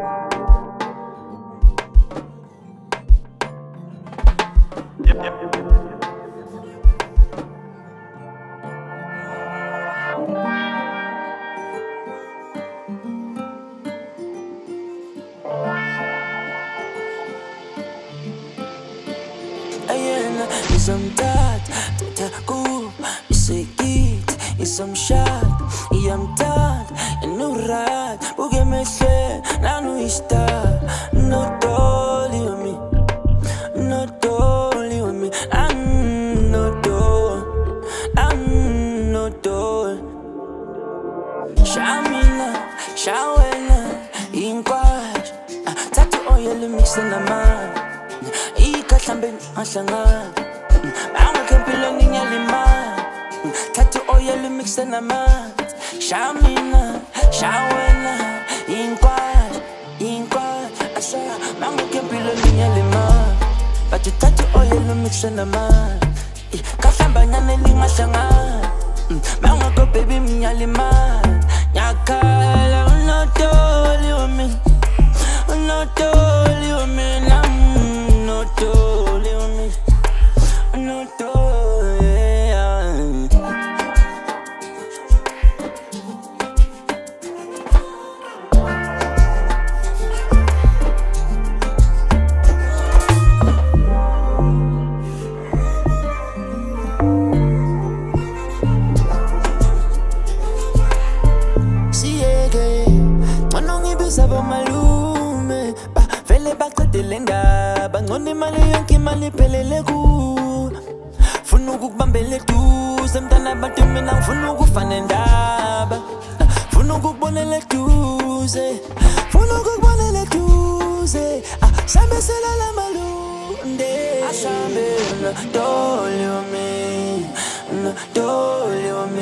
Ayena izomthatha thatha kuba isekit izomshada iyamthanda enurat buke emehlweni nanu istar not only with me not only with me I'm not all Shamina shawena inkwash thatha oil mix naman Ikahlambe ahlangana Angakempilweni ngiyalimala Thatha oil mix namanzi Shamina shawena inkwash asa Angakempilweni ngiyalimala But thatha oil mix namanzi Ikahlambe nyane lingahlangana Mangako baby ngiyalimala Nyakala not only with me Not only with me Not only with me Not only Sabo malume ba vele baqedele ndaba ngone imali yonke imali iphelele ku funa ukukubambela eduze mntana abantu mina ngifuna ukufana ndaba funa ukukubonela eduze funa ukukubonela eduze sambesela la malunde asambe no dole me